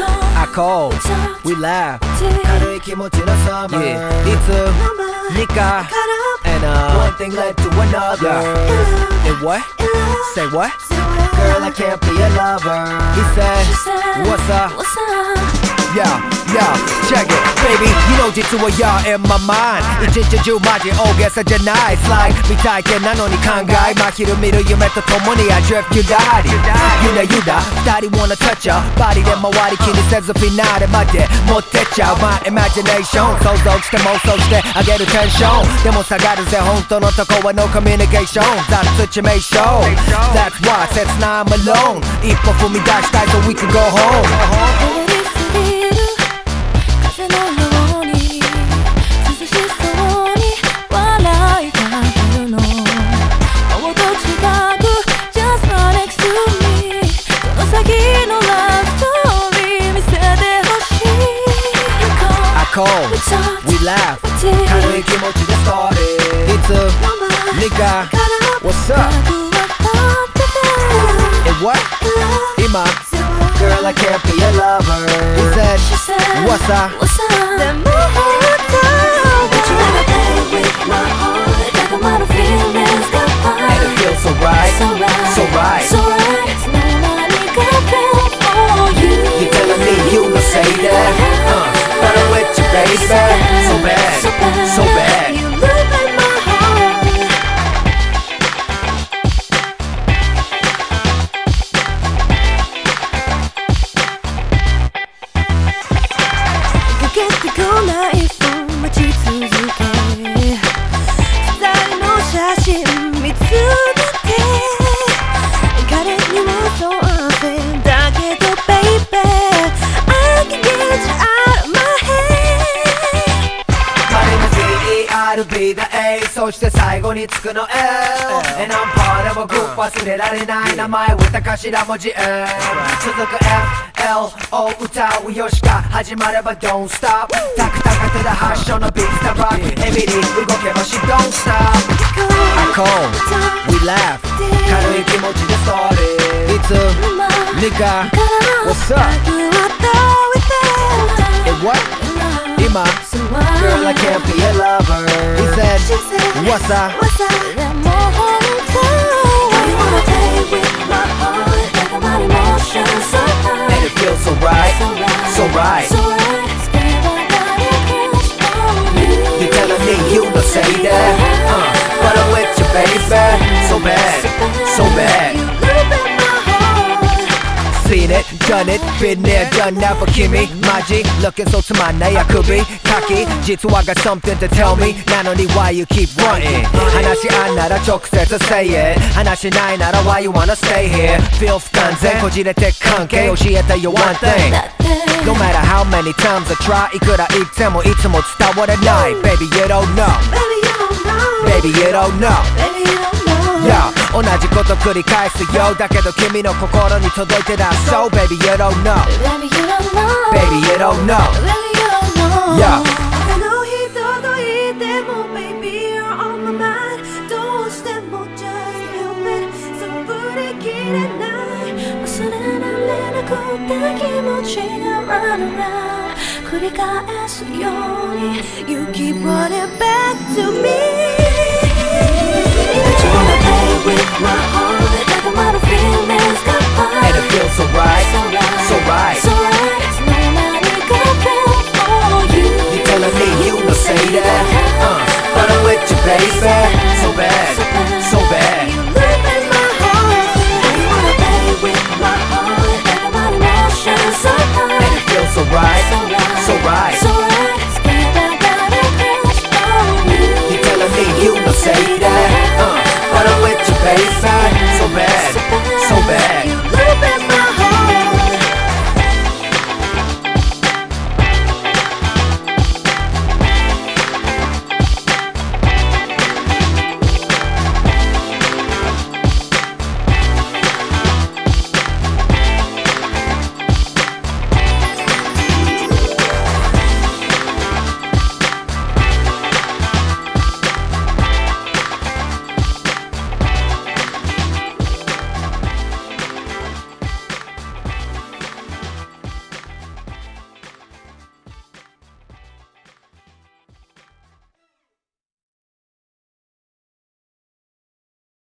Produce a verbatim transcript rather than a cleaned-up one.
I call, we laugh 軽い気持ちの summer yeah. いつにか and uh one thing led to another yeah. And what? Say what? Girl, I can't be a lover. He said, what's up? Yeah, yeah, check it, baby. You know 実は you're in my mind 一日中マジ大げさじゃない It's like 未体験なのに考え真昼見る夢と共に I drift you daddy ゆらゆら二人 wanna touch ya バディで周り気にせずフィナーレまで持ってっちゃう My imagination 想像して妄想してあげるテンションでも下がるぜ本当のとこは No communication That's situation That's why 切ない I'm alone 一歩踏み出したい so we can go home Call, we laugh 軽い気持ちで started いつにか What's up? And what? 今 Girl, I can't be a lover He said, What's up? And it feels so right So right You're telling me you don't say that uh. But I'm with you, baby. So bad, so bad. You live in my heart. You get the cool life from my cheeks to you. 二人の写真見つめて彼にもそう汗だけど baby I can get you out of my I'll be the A そして最後につくの L And I'm part of a group 忘れられない名前歌頭文字 L 続く F L O 歌うよしか始まれば Don't stop タクタクと the 発祥のビーツタバックエビリ動けばし Don't stop I call, we laugh 軽い気持ちで started いつにか What's up? And what? 今 Girl, I can't be a lover He said, What's up? And it feels so right So right You're telling me you don't say that uh, But I'm with you, baby So bad, so bad Seen it, done it, been there, done that for Kimi 마지, looking so to my 내 아쿠비 카키, 지투와 got something to tell me 나노니 why you keep running 하나씩 안 나라 적세서 say it 하나씩 나의 나라 why you wanna stay here Filth 간생 고지의 택한게 요시했다 you one thing No matter how many times I try 이끌어 잊지 뭐 잊지 못 stop what a night Baby you don't know Baby you don't know Baby you don't know Yeah, 同じこと繰り返すよだけど君の心に届いてだ So baby you don't know Baby you don't know Baby you don't know Baby you don't know Yeah 他の人といても Baby you're on my mind どうしても Just help it そう振り切れない忘れられなくて気持ちが Run around 繰り返すように You keep running back to me But you wanna play with my heart